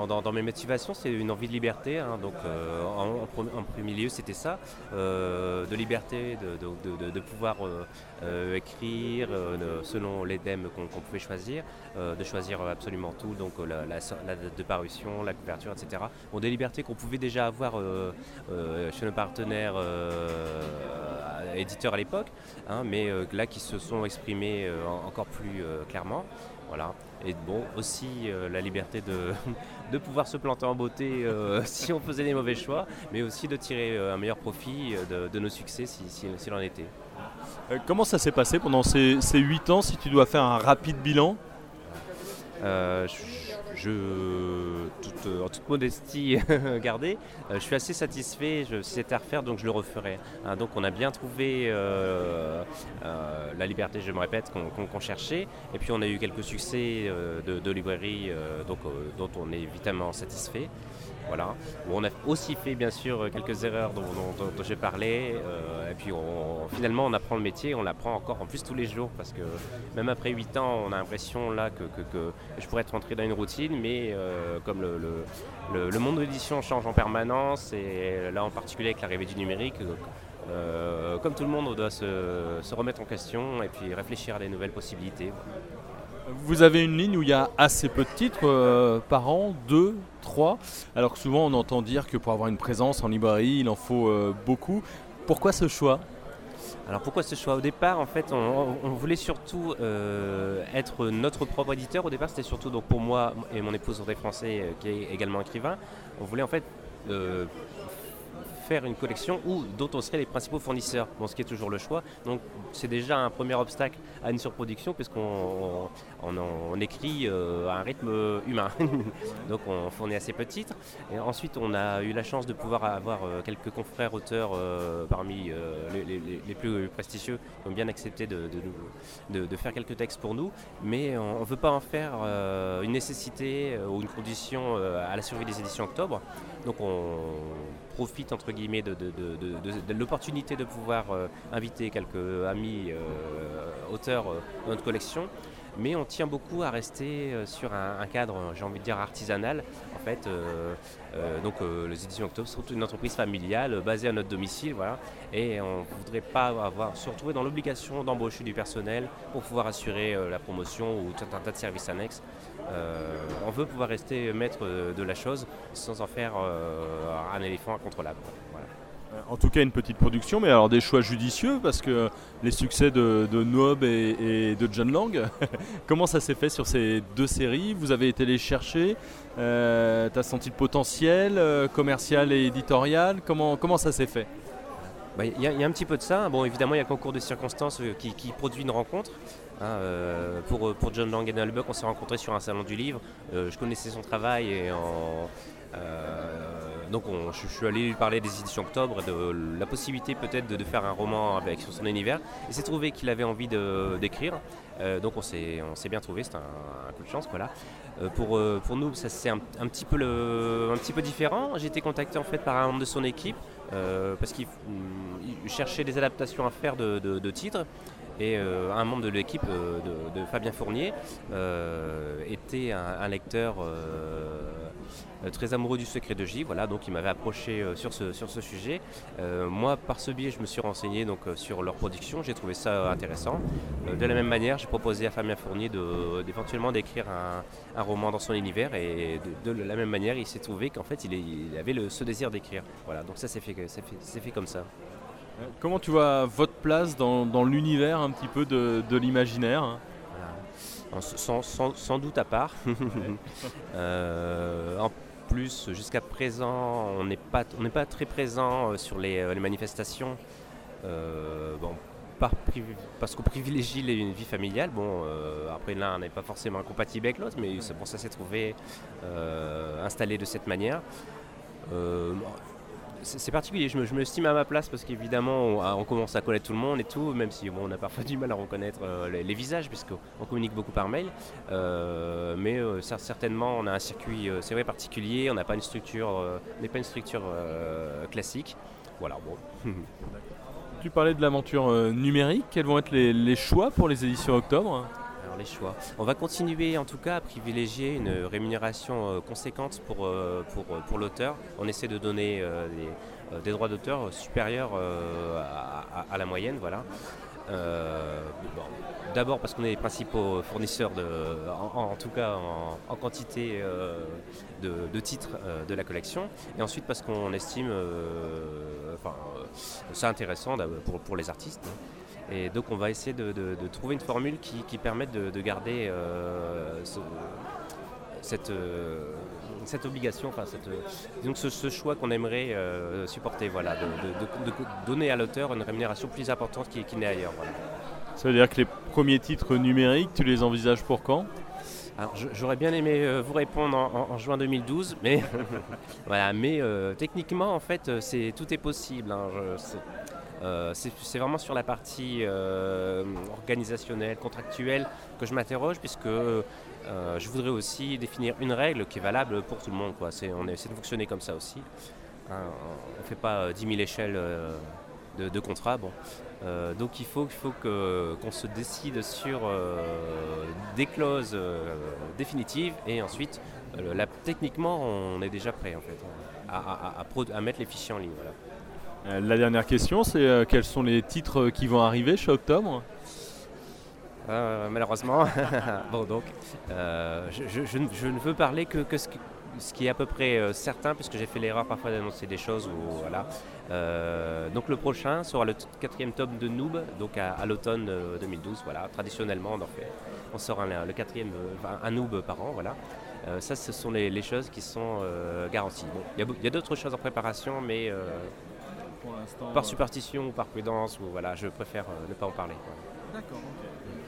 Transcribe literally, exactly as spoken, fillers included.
dans, dans mes motivations, c'est une envie de liberté. Hein, donc, euh, en, en, pre- en premier lieu, c'était ça, euh, de liberté, de, de, de, de pouvoir euh, euh, écrire euh, de- selon les thèmes qu'on, qu'on pouvait choisir, euh, de choisir absolument tout, donc euh, la, la, so- la date de parution, la couverture, et cetera. Bon, des libertés qu'on pouvait déjà avoir euh, euh, chez nos partenaires euh, éditeurs à l'époque, hein, mais euh, là qui se sont exprimés euh, en- encore plus euh, clairement. Voilà. Et bon, aussi euh, la liberté de, de pouvoir se planter en beauté euh, si on faisait des mauvais choix, mais aussi de tirer euh, un meilleur profit euh, de, de nos succès si, si, s'il en était. Euh, comment ça s'est passé pendant ces, ces huit ans, si tu dois faire un rapide bilan? Euh, je, je- toute, en toute modestie gardée, euh, je suis assez satisfait. Je, si c'était à refaire, donc je le referais. Hein, donc on a bien trouvé euh, euh, la liberté, je me répète, qu'on, qu'on- qu'on cherchait. Et puis on a eu quelques succès euh, de, de librairie euh, donc, euh, dont on est évidemment satisfait. Voilà. Bon, on a aussi fait bien sûr quelques erreurs dont, dont- dont- dont j'ai parlé. euh, et puis on- finalement on apprend le métier, on l'apprend encore en plus tous les jours parce que même après huit ans on a l'impression là que, que- que je pourrais être rentré dans une routine, mais euh, comme le, le- le- le monde de l'édition change en permanence et là en particulier avec l'arrivée du numérique, euh, comme tout le monde on doit se, se remettre en question et puis réfléchir à des nouvelles possibilités. Vous avez une ligne où il y a assez peu de titres euh, par an, deux, trois, alors que souvent on entend dire que pour avoir une présence en librairie, il en faut euh, beaucoup. Pourquoi ce choix? Alors pourquoi ce choix? Au départ, en fait, on, on voulait surtout euh, être notre propre éditeur. Au départ, c'était surtout donc pour moi et mon épouse Audrey Français, euh, qui est également écrivain. On voulait en fait euh, faire une collection où, dont on serait les principaux fournisseurs, bon, ce qui est toujours le choix. Donc c'est déjà un premier obstacle à une surproduction puisqu'on on, on- on écrit euh, à un rythme humain. Donc on fournit assez peu de titres. Et ensuite on a eu la chance de pouvoir avoir euh, quelques confrères auteurs euh, parmi euh, les, les- les plus prestigieux qui ont bien accepté de, de nous- de- de faire quelques textes pour nous. Mais on ne veut pas en faire euh, une nécessité euh, ou une condition euh, à la survie des éditions Octobre. Donc on profite entre guillemets de, de- de- de- de- de l'opportunité de pouvoir euh, inviter quelques amis euh, auteurs euh, dans notre collection, mais on tient beaucoup à rester euh, sur un, un cadre, j'ai envie de dire artisanal. En fait, euh, euh, donc euh, les éditions Octobre sont une entreprise familiale euh, basée à notre domicile, voilà, et on ne voudrait pas avoir se retrouver dans l'obligation d'embaucher du personnel pour pouvoir assurer euh, la promotion ou tout un tas de services annexes. Euh, on veut pouvoir rester maître de la chose sans en faire euh, un éléphant incontrôlable. Voilà. En tout cas, une petite production, mais alors des choix judicieux, parce que les succès de, de Noob et, et de John Lang, comment ça s'est fait sur ces deux séries? Vous avez été les chercher, euh, tu as senti le potentiel euh, commercial et éditorial, comment, comment ça s'est fait? Bah, Il y, a- il y a un petit peu de ça. Bon, évidemment, il y a le concours de circonstances euh, qui, qui produit une rencontre. Hein, euh, pour, euh, pour John Lang et Donald Buck, on s'est rencontrés sur un salon du livre. Euh, je connaissais son travail et en, euh, donc on- je, je suis allé lui parler des éditions Octobre, de la possibilité peut-être de, de faire un roman avec, sur son univers. Il s'est trouvé qu'il avait envie de- d'écrire. Euh, donc on s'est, on s'est bien trouvé, c'était un, un coup de chance. Voilà. Euh, pour, euh, pour nous, ça, c'est un, un petit peu le, un petit peu différent. J'ai été contacté en fait par un membre de son équipe euh, parce qu'il il cherchait des adaptations à faire de, de- de titres. Et euh, un membre de l'équipe euh, de, de Fabien Fournier euh, était un, un lecteur euh, très amoureux du Secret de J. Voilà, donc il m'avait approché euh, sur, ce, sur ce sujet. Euh, moi, par ce biais, je me suis renseigné donc, euh, sur leur production. J'ai trouvé ça intéressant. Euh, de la même manière, j'ai proposé à Fabien Fournier de, d'éventuellement d'écrire un, un roman dans son univers. Et de, de la même manière, il s'est trouvé qu'en fait, il, est- il avait le, ce désir d'écrire. Voilà, donc ça s'est fait, ça fait, c'est fait comme ça. Comment tu vois votre place dans, dans l'univers un petit peu de, de l'imaginaire? Voilà. Sans, sans- sans doute à part. Euh, en plus, jusqu'à présent, on n'est pas, on n'est pas très présent euh, sur les, euh, les manifestations. Euh, bon, par privi- parce qu'on privilégie les- une vie familiale. Bon, euh, après l'un n'est pas forcément incompatible avec l'autre, mais c'est pour ça que ça s'est trouvé euh, installé de cette manière. Euh, c'est c'est particulier, je me, je me estime à ma place parce qu'évidemment on, on commence à connaître tout le monde et tout, même si bon, on a parfois du mal à reconnaître euh, les, les visages puisqu'on communique beaucoup par mail. Euh, mais euh, cer- certainement on a un circuit, euh, c'est vrai, particulier, on n'a pas une structure, euh, on n'est pas une structure euh, classique. Voilà, bon. Tu parlais de l'aventure euh, numérique, quels vont être les, les choix pour les éditions Octobre? Alors, Alors les choix. On va continuer en tout cas à privilégier une rémunération euh, conséquente pour, euh, pour, pour l'auteur. On essaie de donner euh, des, euh, des droits d'auteur supérieurs euh, à, à- à la moyenne. Voilà. Euh, bon, d'abord parce qu'on est les principaux fournisseurs, de, en, en tout cas en, en quantité euh, de, de titres euh, de la collection, et ensuite parce qu'on estime euh, enfin, euh, ça intéressant pour, pour les artistes. Et donc on va essayer de, de- de trouver une formule qui, qui permette de, de garder euh, ce- cette, euh, cette obligation, enfin cette, donc ce, ce choix qu'on aimerait euh, supporter, voilà, de, de- de- de donner à l'auteur une rémunération plus importante qu'il, qu'il n'est ailleurs. Voilà. Ça veut dire que les premiers titres numériques, tu les envisages pour quand? Alors je- j'aurais bien aimé euh, vous répondre en, en- en juin deux mille douze, mais voilà, mais euh, techniquement en fait euh, c'est, tout est possible. hein. Je- c'est, euh, c'est- c'est vraiment sur la partie euh, organisationnelle, contractuelle que je m'interroge, puisque euh, je voudrais aussi définir une règle qui est valable pour tout le monde, quoi. C'est, on essaie de fonctionner comme ça aussi. Hein, on ne fait pas euh, dix mille échelles euh, de, de contrats. Bon. Euh, donc il faut, il faut que, qu'on se décide sur euh, des clauses euh, définitives, et ensuite, euh, là, techniquement, on est déjà prêt en fait, à, à- à pro- à mettre les fichiers en ligne. Voilà. Euh, La dernière question, c'est euh, quels sont les titres qui vont arriver chez Octobre? Euh, malheureusement, bon donc, euh, je, je- je ne je ne veux parler que, que ce, qui, ce qui est à peu près euh, certain, puisque j'ai fait l'erreur parfois d'annoncer des choses. Où, voilà. Euh, donc le prochain sera le t- quatrième tome de Noob, donc à, à l'automne euh, deux mille douze. Voilà. Traditionnellement, on en fait, on sort un, le quatrième, euh, enfin, un Noob par an. Voilà. Euh, ça, ce sont les, les choses qui sont euh, garanties. Bon, il y a beau- il y, a d'autres choses en préparation, mais euh, Pour l'instant, par superstition ou par prudence, ou voilà, je préfère euh, ne pas en parler. Voilà. D'accord. ok.